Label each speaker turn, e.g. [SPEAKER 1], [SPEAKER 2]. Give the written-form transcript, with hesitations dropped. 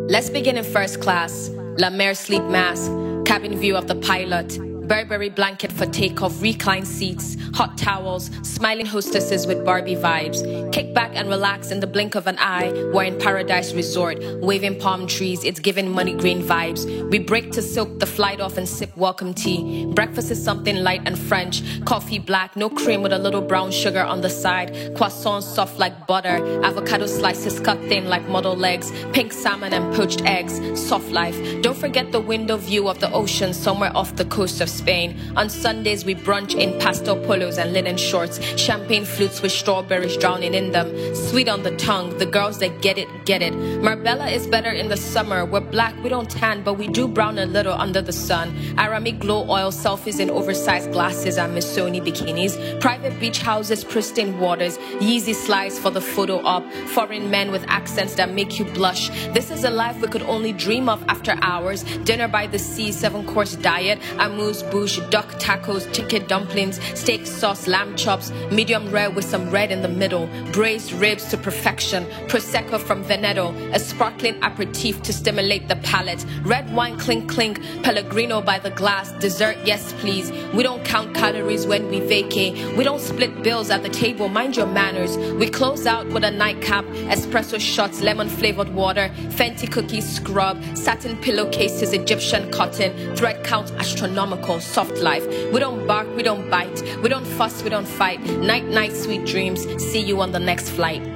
[SPEAKER 1] Let's begin in first class. La Mer sleep mask, cabin view of the pilot, Burberry blanket for takeoff, recline seats, hot towels, smiling hostesses with Barbie vibes. Kick back and relax in the blink of an eye. We're in Paradise Resort, waving palm trees, it's giving money green vibes. We break to silk the flight off and sip welcome tea. Breakfast is something light and French, coffee black, no cream with a little brown sugar on the side. Croissants soft like butter, avocado slices cut thin like model legs, pink salmon and poached eggs, soft life. Don't forget the window view of the ocean somewhere off the coast of Spain. On Sundays we brunch in pastel polos and linen shorts, champagne flutes with strawberries drowning in them. Sweet on the tongue, the girls that get it, get it. Marbella is better in the summer. We're black, we don't tan, but we do brown a little under the sun. Aramid glow oil, selfies in oversized glasses and Missoni bikinis. Private beach houses, pristine waters, Yeezy slides for the photo op. Foreign men with accents that make you blush. This is a life we could only dream of after hours. Dinner by the sea, 7-course diet, amuse bouche, duck tacos, chicken dumplings, steak sauce, lamb chops, medium rare with some red in the middle, braised ribs to perfection, prosecco from Veneto, a sparkling aperitif to stimulate the palate, red wine clink clink, Pellegrino by the glass, dessert yes please. We don't count calories when we vacay, we don't split bills at the table, mind your manners. We close out with a nightcap, espresso shots, lemon flavored water, Fenty cookies scrub, satin pillowcases, Egyptian cotton, thread count astronomical, soft life. We don't bark, we don't bite, we don't fuss, we don't fight. Night night, sweet dreams. See you on the next flight.